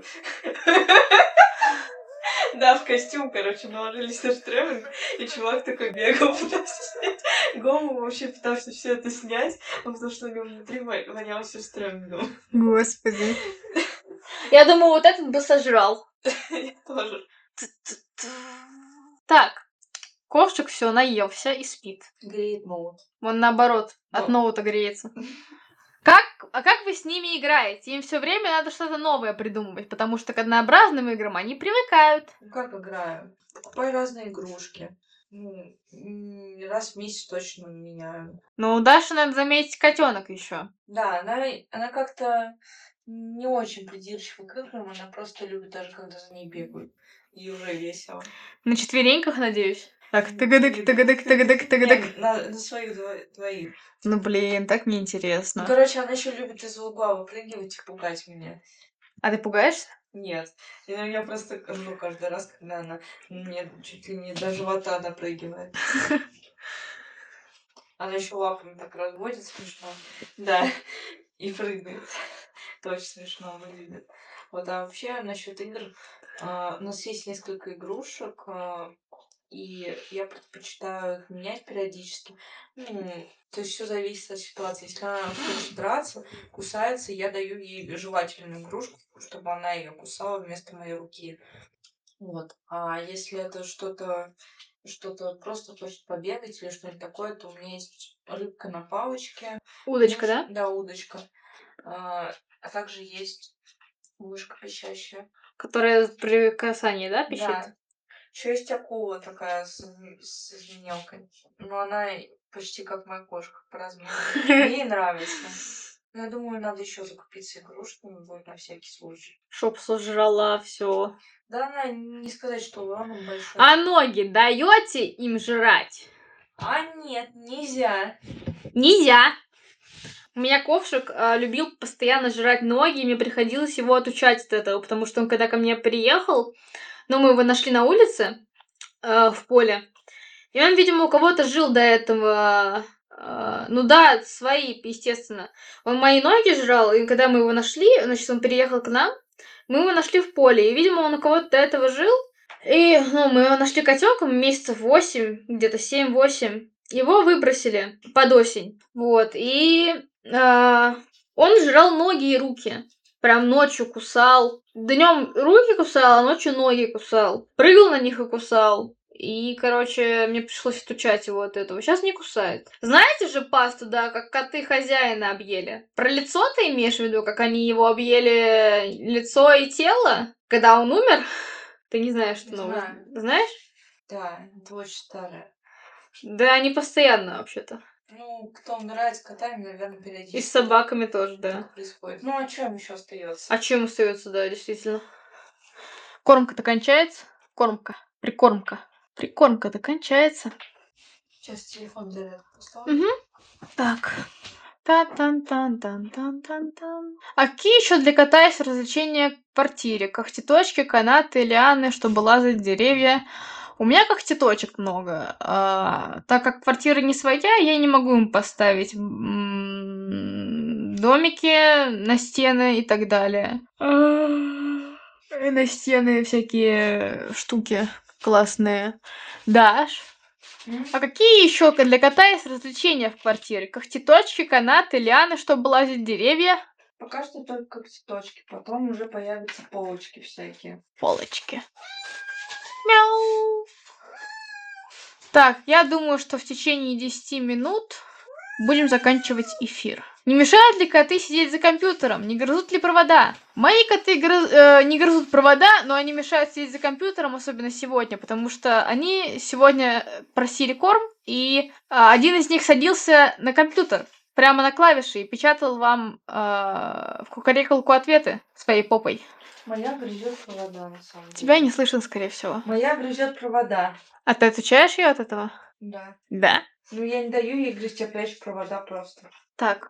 Да, в костюм, короче, наложили Сурстреминг, и чувак такой бегал, пытался снять. Гому вообще пытался все это снять, потому что у него внутри воняло Сурстремингом. Господи. Я думаю, вот этот бы сожрал. Я тоже. Так, ковшик все наелся и спит. Греет ноут. Он наоборот, от ноута греется. А как вы с ними играете? Им все время надо что-то новое придумывать, потому что к однообразным играм они привыкают. Ну как играю? Покупаю разные игрушки. Ну, раз в месяц точно меняю. Но у Даши, надо заметить, котенок еще. Да, она как-то не очень придирчива к играм, она просто любит даже, когда за ней бегают. И уже весело. На четвереньках, надеюсь. Так, тыгадык, тыгадык, тыгадык, тыгадык. На своих двоих. Ну блин, так Ну, неинтересно. короче, она еще любит из угла выпрыгивать и пугать меня. А ты пугаешься? Нет. Я на нее просто ржу каждый раз, когда она мне чуть ли не до живота допрыгивает. Она еще лапами так разводит смешно. Да. И прыгает. Это очень смешно выглядит. Вот, а вообще насчет игр. У нас есть несколько игрушек, и я предпочитаю их менять периодически. То есть все зависит от ситуации. Если она хочет драться, кусается, я даю ей жевательную игрушку, чтобы она ее кусала вместо моей руки. Вот. А если это что-то просто хочет побегать или что-нибудь такое, то у меня есть рыбка на палочке. Удочка, да? Да, удочка. А также есть мышка пищащая. Которая при касании, да, пищит? Да. Еще есть акула такая с змеелкой. Но она почти как моя кошка по размеру. Мне ей нравится. Но я думаю, надо еще закупиться игрушками будет на всякий случай. Чтоб сожрала все. Да, она не сказать, что урон большой. А ноги даете им жрать? А нет, нельзя. Нельзя. У меня ковшик любил постоянно жрать ноги, и мне приходилось его отучать от этого, потому что он когда ко мне приехал, ну, мы его нашли на улице, в поле, и он, видимо, у кого-то жил до этого, ну да, свои, естественно. Он мои ноги жрал, и когда мы его нашли, значит, он переехал к нам, мы его нашли в поле, и, видимо, он у кого-то до этого жил, и, ну, мы его нашли котенком месяцев 8, где-то 7-8, его выбросили под осень, вот, и он жрал ноги и руки. Прям ночью кусал. Днем руки кусал, а ночью ноги кусал. Прыгал на них и кусал. И, короче, мне пришлось отучать его от этого. Сейчас не кусает. Знаете же пасту, да, как коты хозяина объели? Про лицо ты имеешь в виду, как они его объели лицо и тело, когда он умер? Ты не знаешь, что новое? Знаешь? Да, это очень старое. Да, они постоянно вообще-то. Ну, кто умирает с котами, наверное, периодически. И с собаками тоже, да. Так происходит. Ну, а чем еще остается? А чем остается, да, действительно. Кормка-то кончается. Прикормка. Прикормка-то кончается. Сейчас телефон зарядку поставлю. Мгм. Так. Тан-тан-тан-тан-тан-тан-тан. А какие еще для кота есть развлечения в квартире? Когтеточки, канаты, лианы, чтобы лазать в деревья. У меня когтеточек много. Так как квартира не своя, я не могу им поставить домики на стены и так далее. И на стены всякие штуки классные. Даш? А какие еще для кота есть развлечения в квартире? Когтеточки, канаты, лианы, чтобы лазить в деревья. Пока что только цветочки, потом уже появятся полочки всякие. Полочки. Мяу. Так, я думаю, что в течение 10 минут будем заканчивать эфир. Не мешают ли коты сидеть за компьютером? Не грызут ли провода? Мои коты не грызут провода, но они мешают сидеть за компьютером, особенно сегодня, потому что они сегодня просили корм, и один из них садился на компьютер, прямо на клавиши, и печатал вам в кукарекалку ответы своей попой. Моя грызет провода, на самом деле. Тебя не слышно, скорее всего. Моя грызет провода. А ты отвечаешь ее от этого? Да. Да. Ну, я не даю ей грызть опять провода просто. Так.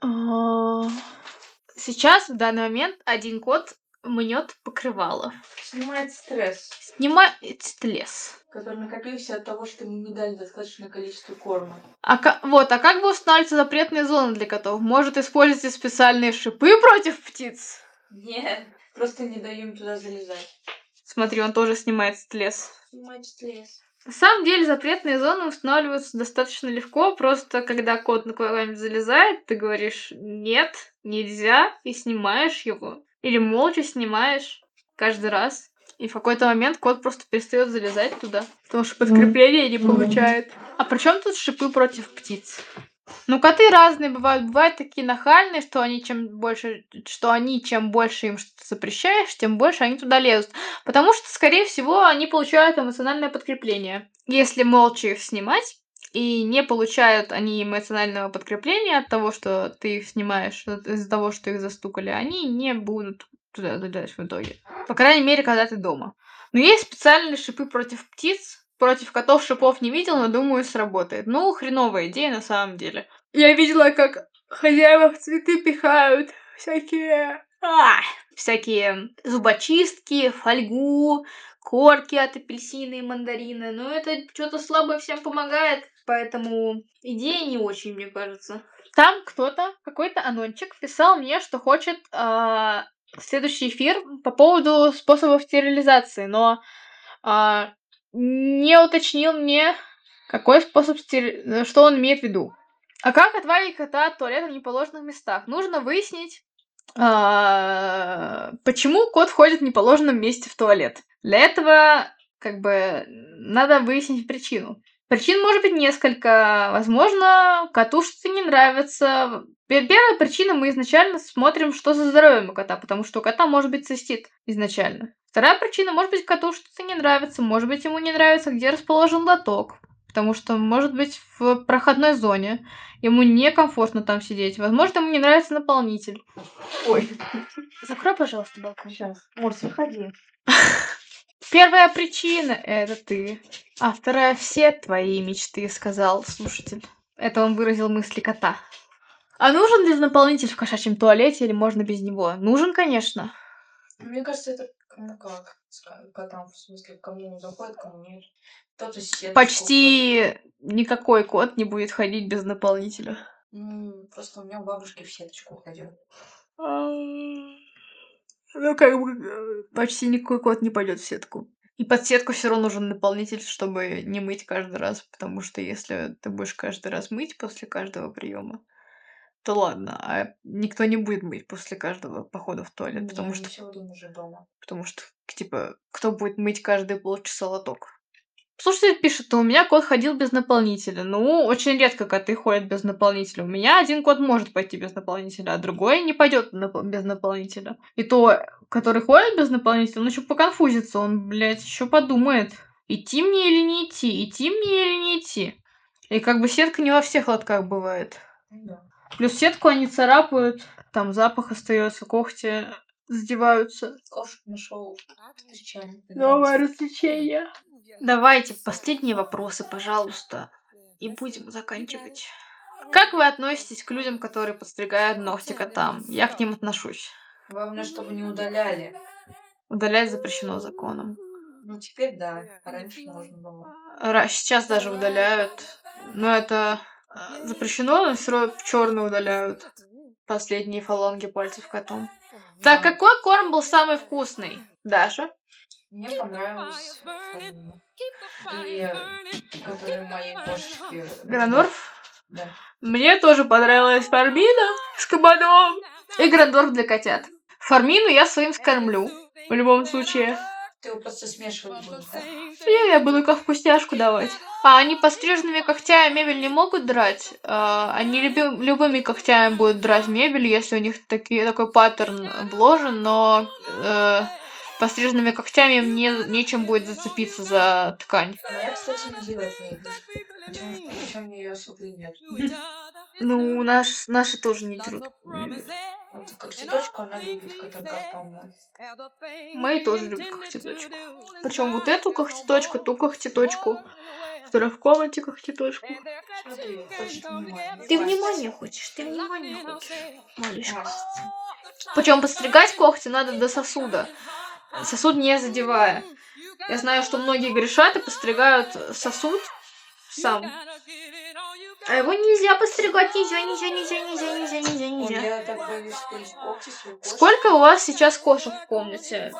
Сейчас, в данный момент, один кот мнет покрывало. Снимает стресс, Снимает стресс. который накопился от того, что ему не дали достаточное количество корма. А как бы устанавливаются запретные зоны для котов? Может, используйте специальные шипы против птиц? Нет, просто не даю им туда залезать. Смотри, он тоже снимает стресс. Снимать стресс. На самом деле, запретные зоны устанавливаются достаточно легко. Просто когда кот на кого-нибудь залезает, ты говоришь «нет, нельзя» и снимаешь его. Или молча снимаешь каждый раз. И в какой-то момент кот просто перестает залезать туда, потому что подкрепление не получает. А при чем тут шипы против птиц? Ну, коты разные бывают. Бывают такие нахальные, что чем больше им что-то запрещаешь, тем больше они туда лезут. Потому что, скорее всего, они получают эмоциональное подкрепление. Если молча их снимать, и не получают они эмоционального подкрепления от того, что ты их снимаешь, из-за того, что их застукали, они не будут туда залезать в итоге. По крайней мере, когда ты дома. Но есть специальные шипы против птиц. Против котов шипов не видел, но думаю, сработает. Ну, хреновая идея на самом деле. Я видела, как хозяева в цветы пихают всякие зубочистки, фольгу, корки от апельсина и мандарина. Но это что-то слабо всем помогает, поэтому идея не очень, мне кажется. Там какой-то анончик писал мне, что хочет следующий эфир по поводу способов стерилизации, но не уточнил мне, какой способ что он имеет в виду. А как отвадить кота от туалета в неположенных местах? Нужно выяснить, почему кот ходит в неположенном месте в туалет. Для этого, надо выяснить причину. Причин может быть несколько. Возможно, коту что-то не нравится. Первая причина, мы изначально смотрим, что за здоровье у кота, потому что у кота может быть цистит изначально. Вторая причина, может быть, коту что-то не нравится, может быть, ему не нравится, где расположен лоток, потому что, может быть, в проходной зоне ему некомфортно там сидеть. Возможно, ему не нравится наполнитель. Ой. Закрой, пожалуйста, балкон. Сейчас. Морс, выходи. Первая причина — это ты. А вторая — все твои мечты, сказал слушатель. Это он выразил мысли кота. А нужен ли наполнитель в кошачьем туалете или можно без него? Нужен, конечно. Мне кажется, это как с котам, в смысле, кому заходит, кому нет. Кто-то сеточку Почти никакой кот не будет ходить без наполнителя. Просто у меня у бабушки в сеточку уходил. Ну, почти никакой кот не пойдет в сетку. И под сетку все равно нужен наполнитель, чтобы не мыть каждый раз, потому что если ты будешь каждый раз мыть после каждого приема, то ладно, а никто не будет мыть после каждого похода в туалет, потому что все время уже дома. кто будет мыть каждые полчаса лоток? Слушатель пишет, у меня кот ходил без наполнителя. Ну, очень редко коты ходят без наполнителя. У меня один кот может пойти без наполнителя, а другой не пойдет без наполнителя. И то, который ходит без наполнителя, он еще поконфузится, он, блядь, еще подумает, идти мне или не идти, идти мне или не идти. И сетка не во всех лотках бывает. Да. Плюс сетку они царапают, там запах остается, когти задеваются. Кошек нашел. Новое развлечение. Давайте последние вопросы, пожалуйста. И будем заканчивать. Как вы относитесь к людям, которые подстригают ногти котам? Я к ним отношусь. Главное, чтобы не удаляли. Удалять запрещено законом. Ну, теперь да, а раньше можно было. Сейчас даже удаляют. Но это запрещено, но все равно черно удаляют последние фаланги пальцев котом. Так, какой корм был самый вкусный? Даша? Мне понравилось фармина. И которые моей кошечке. Грандорф? Да. Мне тоже понравилась фармина с кабаном. И грандорф для котят. Фармину я своим скормлю. В любом случае. Ты его просто смешивать будешь, да? Я буду как вкусняшку давать. А они постриженными когтями мебель не могут драть. Они любыми когтями будут драть мебель, если у них такой паттерн вложен, но постриженными когтями им нечем будет зацепиться за ткань. Моя, кстати, не делает мебель. Причем ее особо и нет. Ну, наши тоже не дерут мебель. Вот когтеточку она любит, которая по-моему. Мои тоже любят когтеточку. Причем вот эту когтеточку, ту когтеточку, которая в комнате когтеточку. Смотри, хочет внимания. Ты внимания хочешь, малышка. Мастится. Причем подстригать когти надо до сосуда. Сосуд не задевая. Я знаю, что многие грешат и постригают сосуд сам. А его нельзя постригать, нельзя. Ой, я так боюсь сквозь когти свои кошки. Сколько у вас сейчас кошек в комнате?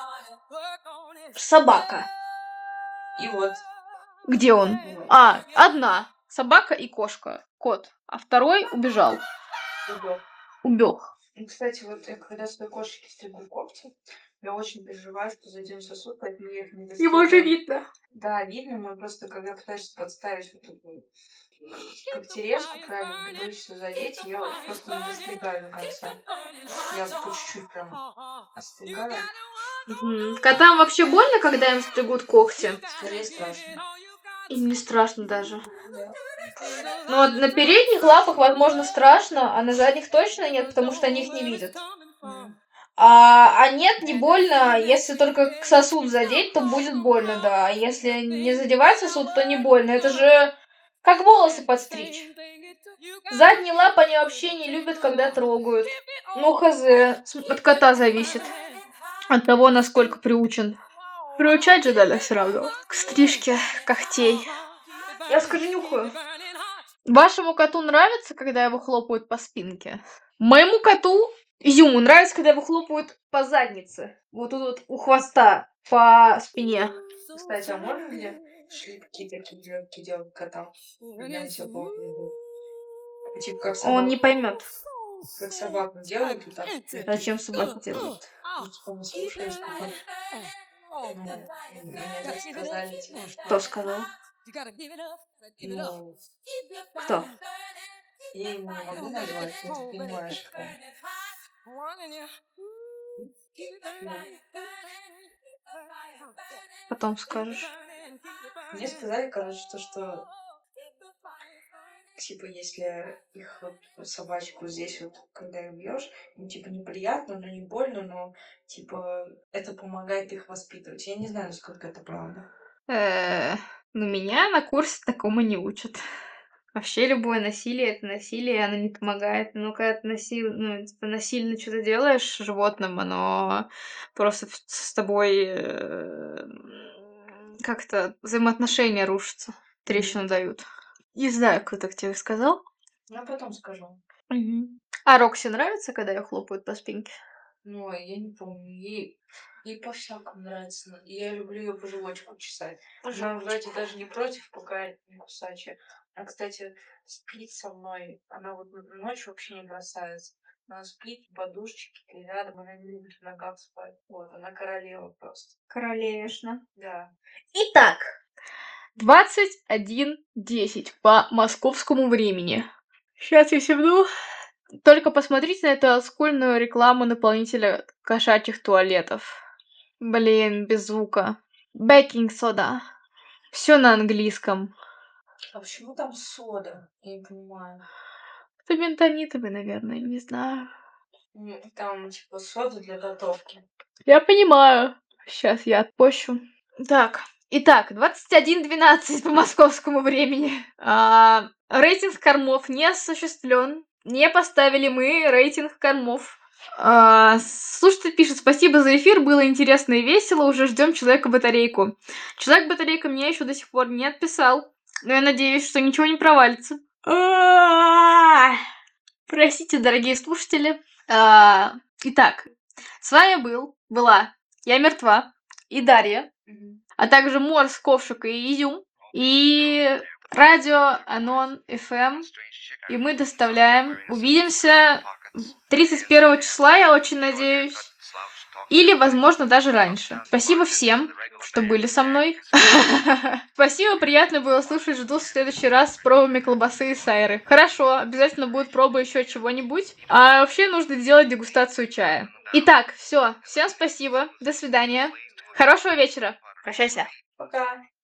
Собака. И вот. Где он? Одна. Собака и кошка. Кот. А второй убежал. Убег. Ну, кстати, вот я когда своей кошечке стригу когти, я очень переживаю, что зайдем в сосуд, поэтому я их не достигаю. Его же видно. Да, видно, но просто когда пытаешься подставить вот эту когтерезку, правильно, не боишься задеть, я вот просто не достригаю до конца. Я по чуть-чуть прям остригаю. Котам вообще больно, когда им стригут когти? Скорее страшно. Им не страшно даже. Да. Ну, вот на передних лапах, возможно, страшно, а на задних точно нет, потому что они их не видят. А нет, не больно. Если только сосуд задеть, то будет больно, да. А если не задевать сосуд, то не больно. Это же как волосы подстричь. Задние лапы они вообще не любят, когда трогают. Ну, хз. От кота зависит. От того, насколько приучен. Приучать же надо все равно. К стрижке когтей. Я скажу, нюхаю. Вашему коту нравится, когда его хлопают по спинке? Моему коту Изюму нравится, когда его хлопают по заднице. Вот тут вот у хвоста, по спине. Кстати, а можно ли шлепки такие легкие делать котам? Я на себя плохо веду. Типа как собаку. Он не поймет. Как собаку делают и так. Зачем собаку делают? Ну, типа, мы слушаешь, как он... Мне так сказали, типа, что... Кто сказал? Ну, Кто? я ему не могу назвать, но ты понимаешь, кто. Потом скажешь. Мне сказали, короче, что типа, если их вот, собачку здесь вот, когда их бьешь, им типа неприятно, но не больно, но типа это помогает их воспитывать. Я не знаю, насколько это правда. Ну, меня на курсе такому не учат. Вообще любое насилие — это насилие, оно не помогает. Ну, когда ты типа, насильно что-то делаешь животным, оно просто с тобой как-то взаимоотношения рушатся, трещину дают. Не знаю, кто так тебе сказал. Я потом скажу. А Рокси нравится, когда ее хлопают по спинке? Ну, я не помню. Ей по-всякому нравится. Я люблю ее по животику чесать. Она вроде даже не против, пока я не кусачая. Она, кстати, спит со мной. Она вот ночью вообще не бросается. Она спит, подушечки рядом, она не любит в ногах спать. Вот, она королева просто. Королевишна. Да. Итак, 21:10 по московскому времени. Сейчас я севну. Только посмотрите на эту олдскульную рекламу наполнителя кошачьих туалетов. Блин, без звука. Бейкинг-сода. Все на английском. А почему там сода? Я не понимаю. Это бентонитовый, наверное, не знаю. Там, типа, сода для готовки. Я понимаю. Сейчас я отпощу. Так, Итак, 21:12 по московскому времени. Рейтинг кормов не осуществлен. Не поставили мы рейтинг кормов. Слушатель пишет: спасибо за эфир, было интересно и весело, уже ждем Человека-батарейку. Человек-батарейка мне еще до сих пор не отписал, но я надеюсь, что ничего не провалится. Простите, дорогие слушатели. Итак, с вами была Я Мертва и Дарья, а также Морс, Ковшик и Изюм, и радио Анон ФМ. И мы доставляем. Увидимся 31 числа, я очень надеюсь. Или, возможно, даже раньше. Спасибо всем, что были со мной. Спасибо, приятно было слушать. Жду в следующий раз с пробами колбасы и сайры. Хорошо, обязательно будет проба еще чего-нибудь. А вообще нужно сделать дегустацию чая. Итак, все. Всем спасибо. До свидания. Хорошего вечера. Прощайся. Пока.